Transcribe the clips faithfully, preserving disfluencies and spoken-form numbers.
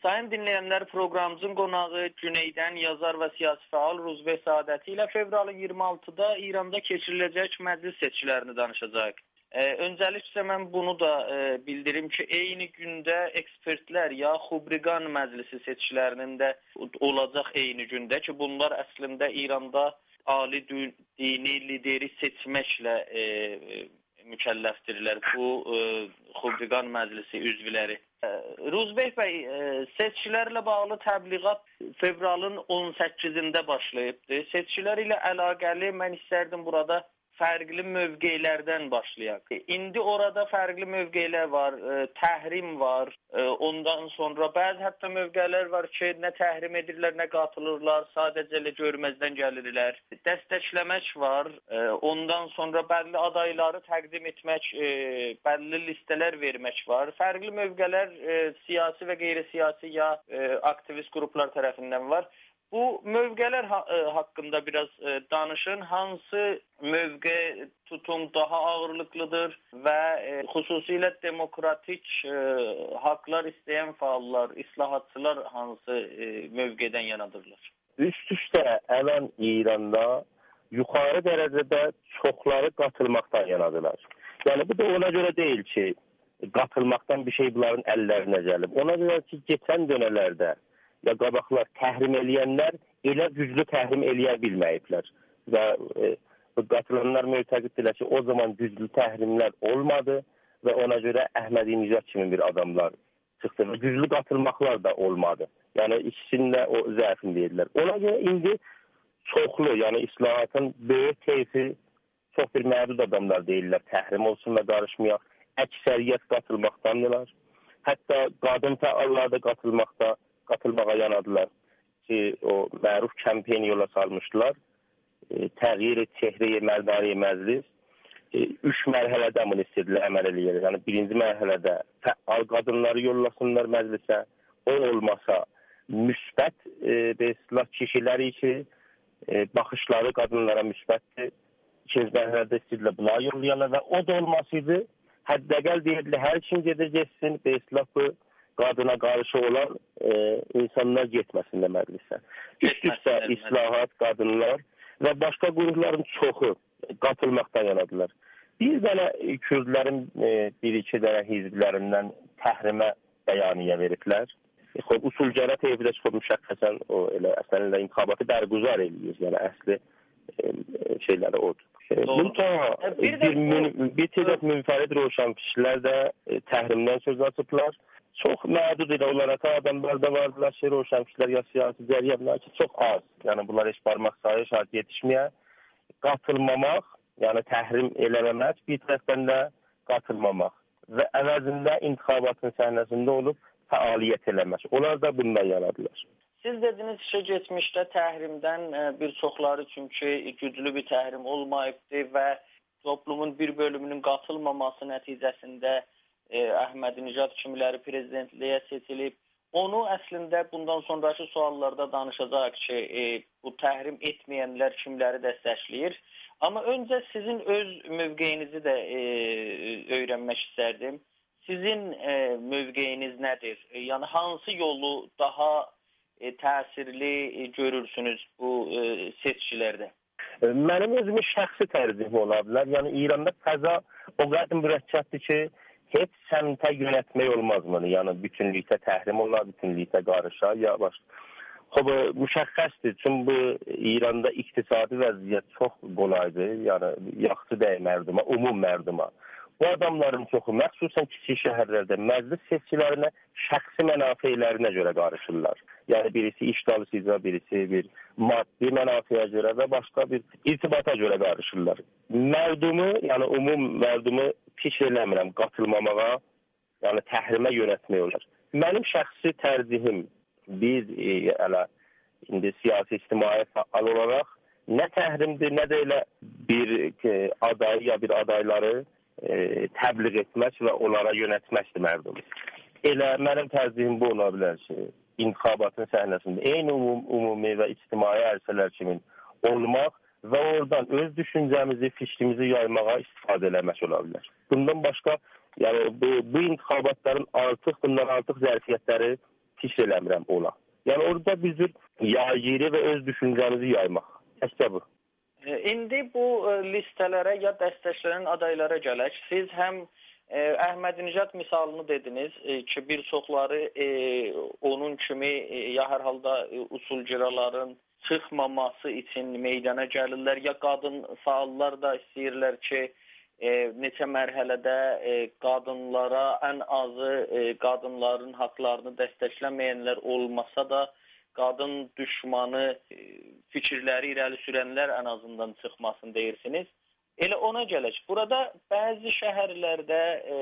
Sayın dinleyenler, programımızın qonağı Güneydən yazar və siyasi faal Ruzbeh Saadəti ilə fevralın iyirmi altıda İranda keçiriləcək məclis seçkilərini danışacaq. Ee, öncəliklə mən bunu da e, bildirim ki, eyni gündə ekspertlər ya Xubriqan məclisi seçkilərinin də olacaq eyni gündə ki, bunlar əslində İranda ali dini lideri seçməklə e, mükəlləfdirlər bu e, Xubriqan məclisi üzvləri. E, Ruzbeh bəy, e, seçkilərlə bağlı təbliğat fevralın on səkkizində başlayıbdı. Seçkilər ilə əlaqəli mən istərdim burada fərqli mövqelərdən başlayaq. İndi orada fərqli mövqelər var, e, təhrim var, e, ondan sonra bəzi hətta mövqelər var ki, nə təhrim edirlər, nə qatılırlar, sadəcə elə görməzdən gəlirlər. Dəstəkləmək var, e, ondan sonra bəlli adayları təqdim etmək, e, bəlli listələr vermək var. Fərqli mövqelər e, siyasi və qeyri-siyasi ya e, aktivist qruplar tərəfindən var. Bu mövqelər ha ə, haqqında biraz ə, danışın. Hansı mövqe tutum daha ağırlıqlıdır və ə, xüsusilə demokratik ə, haqlar istəyən fəallar, islahatçılar hansı ə, mövqedən yanadırlar? Üst-üstə ələn İranda yuxarı dərəcədə çoxları qatılmaqdan yanadılar. Yəni bu da ona görə deyil ki, qatılmaqdan bir şey bunların əllərinə gəlib. Ona görə ki, keçən dönələrdə ya qabaqlar təhrim eləyənlər elə güclü təhrim eləyə bilməyiblər. Və e, qatılanlar mütəqiddirlər ki, o zaman güclü təhrimlər olmadı və ona görə Əhmədinəcad kimi bir adamlar çıxdı və güclü qatılmaqlar da olmadı. Yəni ikisinin də o zəifini deyirlər. Ona görə indi çoxlu, yəni islahatın böyük keyfi çox bir məhdud adamlar deyirlər. Təhrim olsun və qarışmayaq. Əksəriyyət qatılmaqdandırlar. Hətta qadın fəallar da qatılmaqda qatılmağa yanadılar ki, o məruf kampaniya yola salmışdılar. E, təğyir çehre-i mərdani məclis e, üç mərhələdə bunu istədilər, əməl eləyir. Yəni birinci mərhələdə fəal qadınları yollasınlar məclisə. O olmasa müsbət e, kişiləri ki, e, baxışları qadınlara müsbətdir. İkinci mərhələdə istədilər buna yollayanlar və o da olmasıydı. Həddəqəl deyirlər, hər kim gedir getsin, beslafı qadına qarşı olan e, insanlar getməsin də məclisə. Üst-üstə islahat, qadınlar və başqa qrupların çoxu qatılmaqdan yanadılar. Bir dənə Kürdlərin e, bir-iki dənə hizblərindən təhrimə bəyaniyə veriblər. E, xub, usulgərə teyfidə çıxıb müşəxxəsən o elə əslində intihabatı bərquzar eləyir. Yəni əsli e, şeyləri odur. Bunca bir, bir, bir tədət münfərid roşanfişlər də e, təhrimdən söz açıblar. Çox məhdud ilə olaraq adamlar da vardılar, şey roşanfişlər ya siyasi cəriyələr ki, çox az. Yəni bunlar heç barmaq sayı şart yetişməyə qatılmamaq, yəni təhrim eləməmək, bir tərəfdən də qatılmamaq və əvəzində intihabatın səhnəsində olub fəaliyyət eləmək. Onlar da bundan yanadılar. Siz dediniz ki, geçmişdə təhrimdən bir çoxları çünki güclü bir təhrim olmayıbdı və toplumun bir bölümünün qatılmaması nəticəsində e, Əhmədinəcad kimiləri prezidentliyə seçilib. Onu əslində bundan sonraki suallarda danışacaq ki, e, bu təhrim etməyənlər kimləri dəstəkləyir. Amma öncə sizin öz mövqeyinizi də e, öyrənmək istərdim. Sizin e, mövqeyiniz nədir? E, yəni hansı yolu daha e, təsirli e, görürsünüz bu e, seçkilərdə? Mənim özümün şəxsi tərcihim ola bilər. Yəni İranda fəza o qədər mürəkkəbdir ki, heç səmtə yönətmək olmazmı? Yəni bütünlükdə təhrim olar, bütünlükdə qarışar ya başqa. Xob, müşəxxəsdir. Çünki bu İranda iqtisadi vəziyyət çox qolaydır. Yəni yaxşı deyil mərduma, umum mərduma. Bu adamların çoxu, məxsusən kiçik şəhərlərdə məclis seçkilərinə şəxsi mənafeylərinə görə qarışırlar. Yəni birisi iş dalısıca, birisi bir maddi mənafeyə görə və başqa bir irtibata görə qarışırlar. Mərdumu, yəni umum mərdumu piş eləmirəm qatılmamağa, yəni təhrimə yönətmək olar. Mənim şəxsi tərcihim biz e, ələ, indi siyasi ictimai fəal olaraq nə təhrimdir, nə də elə bir e, aday ya bir adayları e, təbliğ etmək və onlara yönətməkdir mərdum. Elə mənim tərcihim bu ola bilər ki, intihabatın səhnəsində eyni umum, umumi və ictimai ərsələr kimi olmaq və oradan öz düşüncəmizi, fikrimizi yaymağa istifadə eləmək ola bilər. Bundan başqa, yəni bu, bu intihabatların artıq, bundan artıq zərfiyyətləri pis eləmirəm ola. Yəni orada bizim yayıcı və öz düşüncənizi yaymaq. Əsas bu. İndi bu listələrə ya dəstəklərin adaylara gələk. Siz həm e, Əhmədinəcad misalını dediniz e, ki, bir çoxları e, onun kimi e, ya hər halda e, usulcıraların çıxmaması üçün meydana gəlirlər, ya qadın fəallar da istəyirlər ki, e, neçə mərhələdə e, qadınlara ən azı e, qadınların haqlarını dəstəkləməyənlər olmasa da qadın düşmanı e, fikirləri irəli sürənlər ən azından çıxmasın deyirsiniz. Elə ona gələk. Burada bəzi şəhərlərdə e,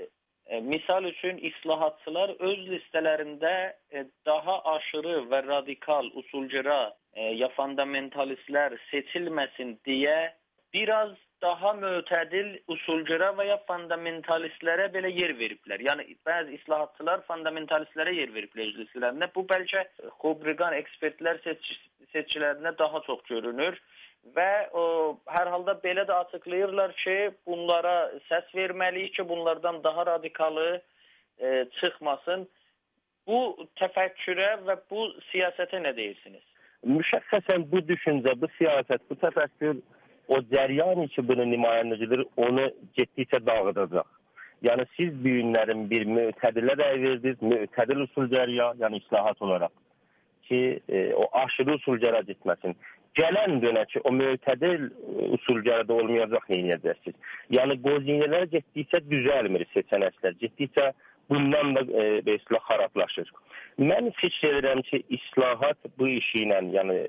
e, misal üçün islahatçılar öz listələrində e, daha aşırı və radikal usulcıra e, ya fundamentalistlər seçilməsin deyə biraz daha mötədil usulcıra və ya fundamentalistlərə belə yer veriblər. Yəni bəzi islahatçılar fundamentalistlərə yer veriblər öz listələrində. Bu bəlkə Xobriqan ekspertlər seç seçkilərində daha çox görünür və o, hər halda belə də açıqlayırlar ki, bunlara səs verməliyik ki, bunlardan daha radikalı e, çıxmasın. Bu təfəkkürə və bu siyasətə nə deyirsiniz? Müşəxxəsən bu düşüncə, bu siyasət, bu təfəkkür o cəryan ki, bunun nümayəndəcidir, onu getdikcə dağıdacaq. Yəni, siz bu günlərin bir mütədilə rəy verdiniz, mütədil usul cərya, yəni islahat olaraq ki, e, o aşırı usul cərya getməsin. Gələn dönə ki, o mütədil usul cərədə olmayacaq neyinəcəksiniz. Yəni, qozinələr getdikcə düzəlmir seçənəklər, getdikcə bundan da e, beslə xarablaşır. Mən fikir edirəm ki, islahat bu işi ilə, yəni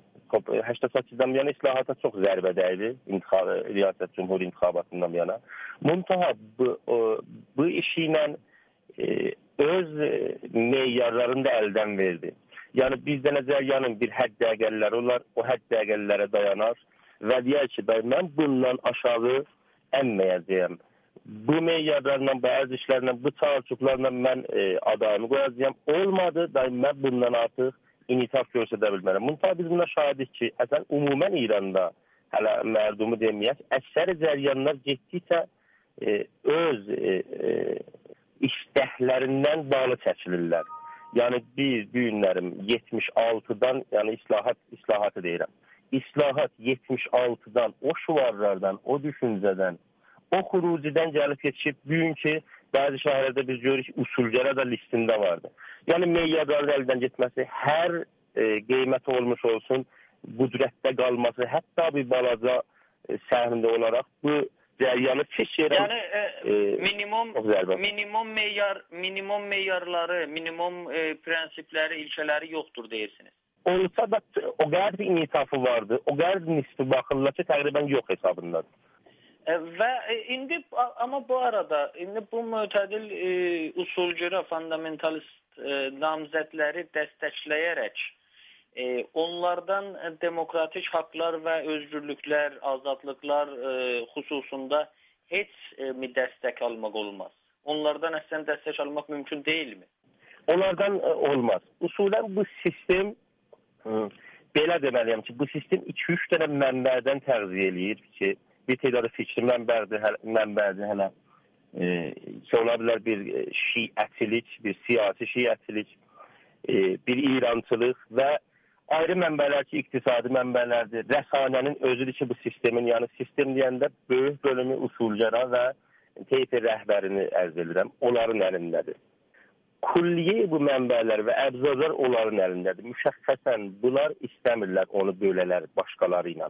səkkiz səkkizdən yana islahata çox zərbə dəydi, Riyasət Cumhur intiqabatından yana. Muntaha bu, o, bu işi ilə e, öz meyarlarını da əldən verdi. Yəni bizdə nəzəryanın bir hədd dəqiqələri olar, o hədd dəqiqələrə dayanar və deyər ki, mən bundan aşağı ənməyəcəyəm. Bu meyarlarla, bəzi işlərlə, bu çarçuqlarla mən e, adayımı qoyacağım. Olmadı, mən bundan artıq initaf göstərə bilmərəm. Müntəha biz buna şahidik ki, əsən umumən İranda, hələ mərdumu deməyək, əksəri cəryanlar getdikcə e, öz e, e, iştəhlərindən bağlı çəkilirlər. Yəni biz bu günlərim yetmiş altıdan, yəni islahat, islahatı deyirəm. İslahat yetmiş altıdan, o şuvarlardan, o düşüncədən, o xurucidən gəlib yetişib, bugünkü bəzi şəhərlərdə biz görürük, usulcələ də listində vardı. Yəni meyyarların əldən getməsi, hər e, qiyməti olmuş olsun, qüdrətdə qalması, hətta bir balaca e, səhvində olaraq bu cəryanı keçirəm. Yəni e, e, minimum minimum meyyar minimum meyyarları, minimum e, prensipləri, ilkələri yoxdur deyirsiniz. Olsa da o qədər bir initafı vardı, o qədər nisbi baxırlar ki, təqribən yox hesabındadır. Və indi amma bu arada indi bu mütədil e, usulcura, fundamentalist e, namzədləri dəstəkləyərək e, onlardan demokratik haqlar və özgürlüklər, azadlıqlar e, xüsusunda heç e, mi dəstək almaq olmaz? Onlardan əslən dəstək almaq mümkün deyilmi? Onlardan e, olmaz. Usulən bu sistem hı, belə deməliyəm ki, bu sistem iki üç dənə mənbədən təğziyə eləyir ki, bir tədəri fikri mənbədir, mənbədir hələ e, ki, ola bilər bir şiətilik, bir siyasi şiətilik, e, bir İrançılıq və ayrı mənbələr ki, iqtisadi mənbələrdir. Rəsanənin özüdür ki, bu sistemin, yəni sistem deyəndə böyük bölümü usulcara və teyfi rəhbərini ərz edirəm, onların əlindədir. Kulliye bu mənbələr və əbzazlar onların əlindədir. Müşəxxəsən bunlar istəmirlər onu bölələr başqaları ilə.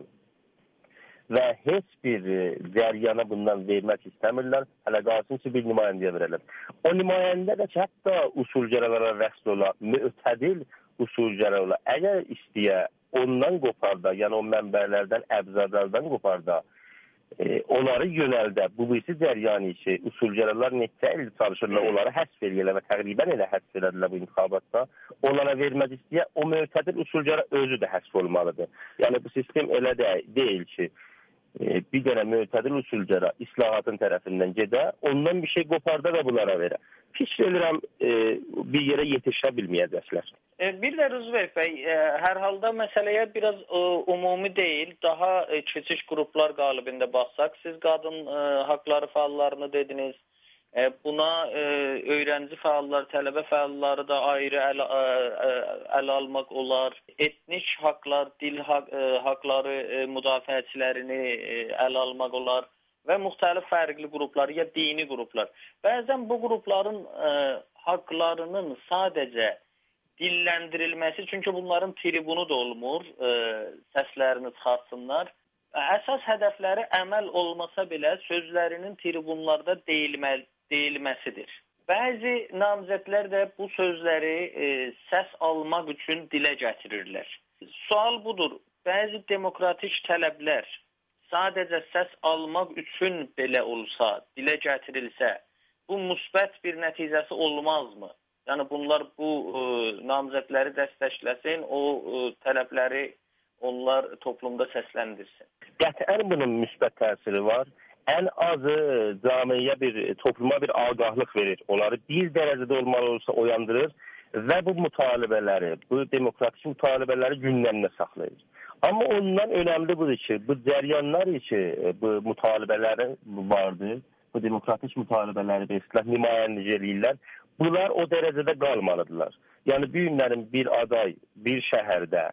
Və heç bir cəryana bundan vermək istəmirlər. Hələ qalsın ki, bir nümayəndəyə verələr. O nümayəndə də ki, hətta usulcəralara vəsl ola, mütədil usulcəra ola. Əgər istəyə ondan qoparda, yəni o mənbələrdən, əbzadlardan qoparda, e, onları yönəldə, bu birisi cəryanı ki, usulcəralar neçə il çalışırlar, onları həsf edirlər və təqribən elə həsf edirlər bu intiqabatda. Onlara vermək istəyə, o mütədil usulcəra özü də həsf olmalıdır. Yəni bu sistem elə də deyil ki, bir dənə mütədil usulcara islahatın tərəfindən gedə, ondan bir şey qoparda da bunlara verə. Fikir edirəm, e, bir yerə yetişə bilməyəcəklər. E, bir də Rüzvəf bəy, e, hər halda məsələyə biraz e, umumi deyil, daha e, keçiş qruplar qalibində baxsaq, siz qadın e, haqları fəallarını dediniz, E, buna e, öğrenci fəallar, tələbə fəalları da ayrı əl, ə, ə, əl almaq olar. Etnik haqlar, dil haq, ə, haqları ə, müdafiəçilərini ə, əl almaq olar və müxtəlif fərqli qruplar ya dini qruplar. Bəzən bu qrupların ə, haqlarının sadəcə dilləndirilməsi, çünki bunların tribunu da olmur, ə, səslərini çıxartsınlar. Əsas hədəfləri əməl olmasa belə sözlərinin tribunlarda deyilmə, deyilməsidir. Bəzi namizədlər də bu sözləri e, səs almaq üçün dilə gətirirlər. Sual budur, bəzi demokratik tələblər sadəcə səs almaq üçün belə olsa, dilə gətirilsə, bu müsbət bir nəticəsi olmazmı? Yəni bunlar bu e, namizədləri dəstəkləsin, o e, tələbləri onlar toplumda səsləndirsin. Qətiən bunun müsbət təsiri var. Ən azı camiyə bir, topluma bir ağahlıq verir. Onları bir dərəcədə olmalı olsa oyandırır və bu mütalibələri, bu demokratik mütalibələri gündəmdə saxlayır. Amma ondan önəmli budur ki, bu cəryanlar ki, bu mütalibələri vardır, bu demokratik mütalibələri beşlər nümayəndəlik eləyirlər. Bunlar o dərəcədə qalmalıdırlar. Yəni bu günlərin bir aday, bir şəhərdə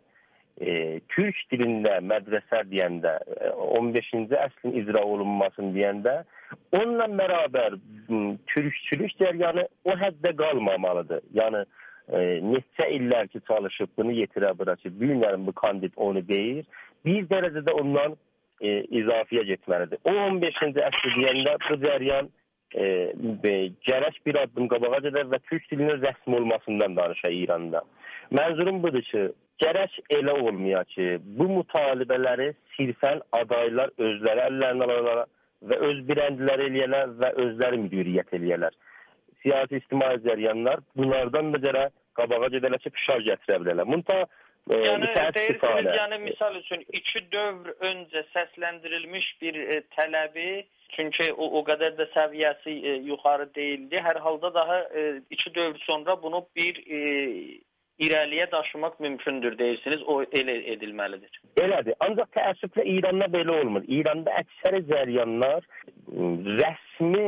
E, Türk dilində mədrəsə deyəndə, on beşinci əsrin icra olunmasını deyəndə, onunla bərabər türkçülük cəryanı o həddə qalmamalıdır. Yəni e, neçə illər ki çalışıb bunu yetirə bura ki, bu günlərin bu kandid onu deyir, bir dərəcədə ondan e, izafiyə getməlidir. O on beşinci əsr deyəndə bu cəryan e, e, gərək bir addım qabağa gedər və türk dilinin rəsmi olmasından danışa İranda. Mənzurum budur ki, gərək elə olmaya ki, bu mütalibələri sirfən adaylar özləri əllərinə alırlar və öz birəndilər eləyərlər və özləri müdiriyyət eləyərlər. Siyasi ictimai cəryanlar bunlardan da görə qabağa gedərlər ki, fişar gətirə bilərlər. Bunta e, yəni, deyirsiniz, yəni misal üçün iki dövr öncə səsləndirilmiş bir e, tələbi, çünki o, o qədər də səviyyəsi e, yuxarı deyildi. Hər halda daha e, iki dövr sonra bunu bir e, irəliyə daşımaq mümkündür deyirsiniz, o elə edilməlidir. Elədir, ancaq təəssüflə İranda belə olmur. İranda əksəri cəryanlar rəsmi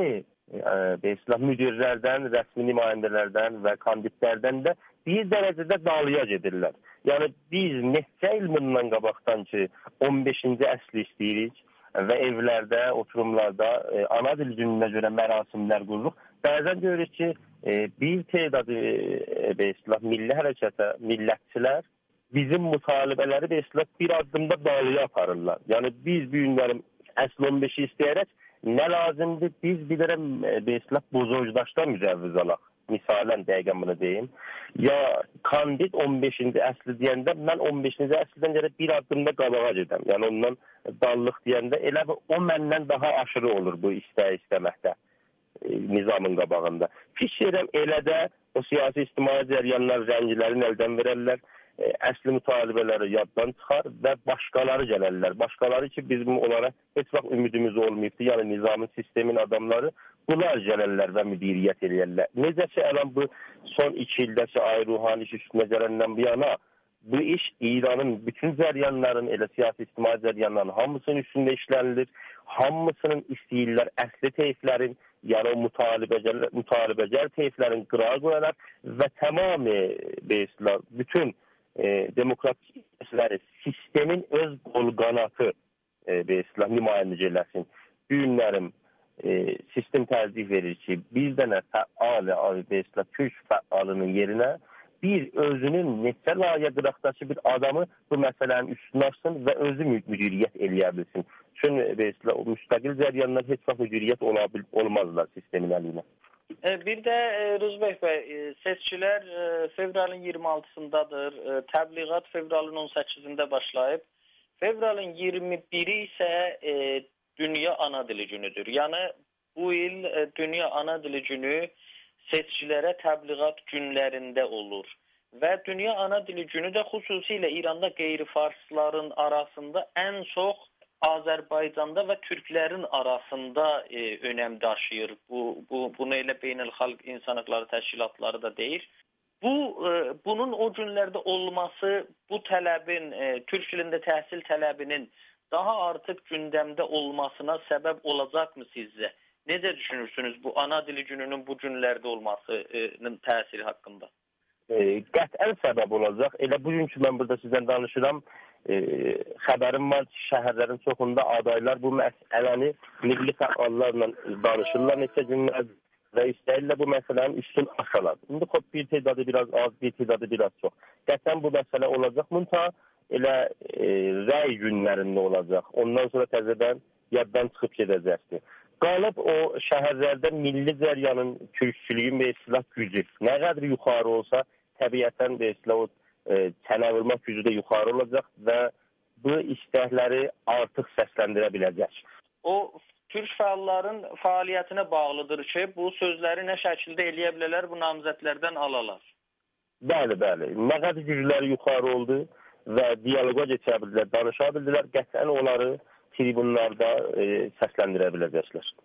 e, müdirlərdən, rəsmi nümayəndələrdən və kandidlərdən də bir dərəcədə dalıya gedirlər. Yəni biz neçə il bundan qabaqdan ki, on beşinci əsli istəyirik və evlərdə, oturumlarda e, ana dil gününə görə mərasimlər qururuq. Bəzən görürük ki, e, bir tedadı e, milli hərəkətə, millətçilər bizim mütalibələri beşlər bir addımda dalıya aparırlar. Yəni biz bu günlərin əsl on beşi istəyərək nə lazımdır? Biz bilirəm beşlər bozojdaşda mücəvviz alaq. Misalən dəqiqən bunu deyim. Ya kandid on beşinci əsli deyəndə mən on beşinci əslidən görə bir addımda qabağa gedəm. Yəni ondan dallıq deyəndə elə o məndən daha aşırı olur bu istəyə istəməkdə e, nizamın qabağında. Fikirəm elə də o siyasi ictimai cəryanlar rəngilərin əldən verərlər, e, əsli mütalibələri yaddan çıxar və başqaları gələrlər. Başqaları ki bizim onlara heç vaxt ümidimiz olmayıbdır. Yəni nizamın, sistemin adamları bunlar gəlirlər və müdiriyyət edirlər. Necə ki, əlan bu son iki ildə ki, Ay Ruhani iş üstünə gələndən bu yana, bu iş İranın bütün cəryanların, elə siyasi ictimai cəryanların hamısının üstündə işlənilir. Hamısının istəyirlər əsli teyflərin, yəni o mütalibəcər, mütalibəcər teyflərin qırağa qoyarlar və tamamı beyslər, bütün e, demokratik sistemin öz qol qanatı e, beyslər nümayəndəlik eləsin. Bu günlərim E, sistem tərcih verir ki, bir dənə fəal, beyslər, türk fəalının yerinə bir özünün neçə layihə qıraqdakı bir adamı bu məsələnin üstünə açsın və özü müdiriyyət eləyə bilsin. Çünki beyslər, o müstəqil cəryanlar heç vaxt müdiriyyət ola, olmazlar sistemin əliyinə. Bir də Ruzbək bəy, seçkilər fevralın iyirmi altısındadır, təbliğat fevralın on səkkizində başlayıb. Fevralın iyirmi biri isə e, Dünya Ana Dili Günüdür. Yəni bu il e, Dünya Ana Dili Günü seçkilərə təbliğat günlərində olur. Və Dünya Ana Dili Günü də xüsusilə İranda qeyri-farsların arasında ən çox Azərbaycanda və türklərin arasında e, önəm daşıyır. Bu, bu bunu elə beynəlxalq insan hüquqları təşkilatları da deyir. Bu e, bunun o günlərdə olması bu tələbin, e, türk dilində təhsil tələbinin daha artıq gündəmdə olmasına səbəb olacaqmı sizcə? Necə düşünürsünüz bu ana dili gününün bu günlərdə olmasının təsiri haqqında? E, Qətən səbəb olacaq. Elə bugünkü mən burada sizdən danışıram. E, xəbərim var ki, şəhərlərin çoxunda adaylar bu məsələni milli fəallarla danışırlar neçə günlər və istəyirlər bu məsələnin üstün aşalar. İndi xop bir tedadı biraz az, bir tedadı biraz çox. Qətən bu məsələ olacaq. Munta elə e, rəy günlərində olacaq. Ondan sonra təzədən yaddan çıxıb gedəcəkdir. Qalıb o şəhərlərdə milli cəryanın, türkçülüyün və istilah gücü nə qədər yuxarı olsa, təbiətən və istilah o e, çənə vurmaq gücü də yuxarı olacaq və bu istəkləri artıq səsləndirə biləcək. O türk fəalların fəaliyyətinə bağlıdır ki, bu sözləri nə şəkildə eləyə bilərlər, bu namizədlərdən alalar. Bəli, bəli. Nə qədər gücləri yuxarı oldu və diyaloqa keçə bildilər, danışa bildilər, qətlən onları tribunlarda e, səsləndirə biləcəklər.